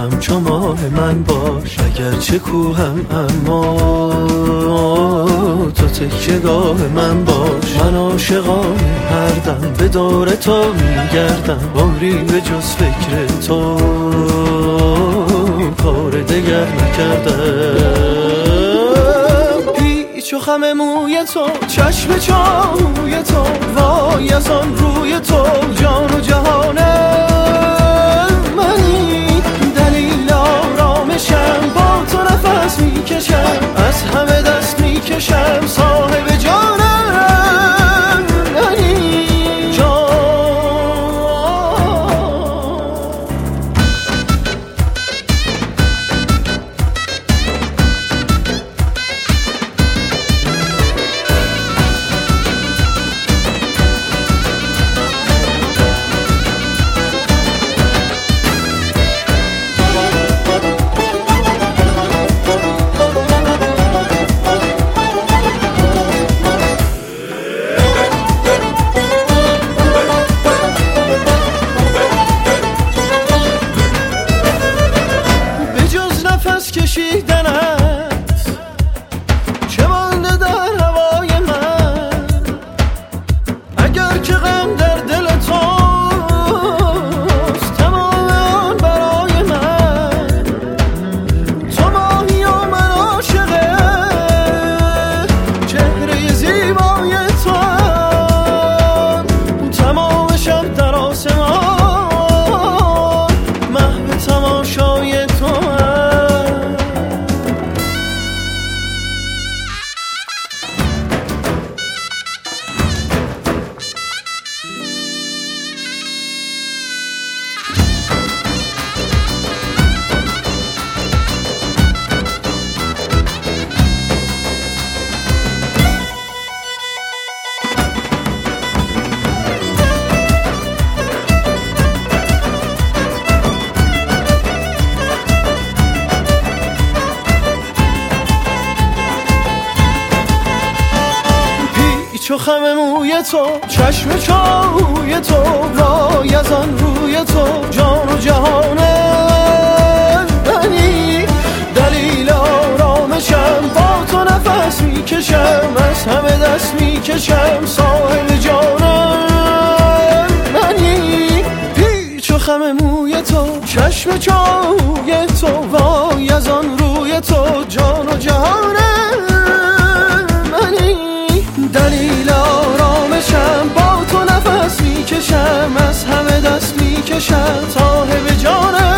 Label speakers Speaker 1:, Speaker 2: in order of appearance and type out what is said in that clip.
Speaker 1: همچو ماه من باش، اگرچه کوهم اما تو تکیه‌گاه من باش. من عاشقان هر دم به دور تو میگردم، عمری به جز فکر تو کار دگر نکردم. پیچ و خم موی تو، چشم چاوی تو، وای از آن روی تو، جان و جهانم منی. دلیل آرامشم، با تو نفس میکشم، از همه دست میکشم، صاحب جانم منی. نفس کشیدنت چه مانده در هوای من، اگر که غم در دل توست تمام آن برای من. تو ماهی و من عاشق چهره زیبای تو هم، تمام شب در آسمان محو تماشای تو هم. چو خم موی تو، چشم چاوی تو، وای از آن روی تو، جان و جهانم منی. دلیل آرامشم، با تو نفس میکشم، از همه دست میکشم، صاحب جانم منی. پیچ و خم موی تو، چشم چاوی تو، وای از آن روی تو، جان و جهانم منی. دلیل آرامشم، با تو نفس میکشم، از همه دست میکشم، صاحب جانم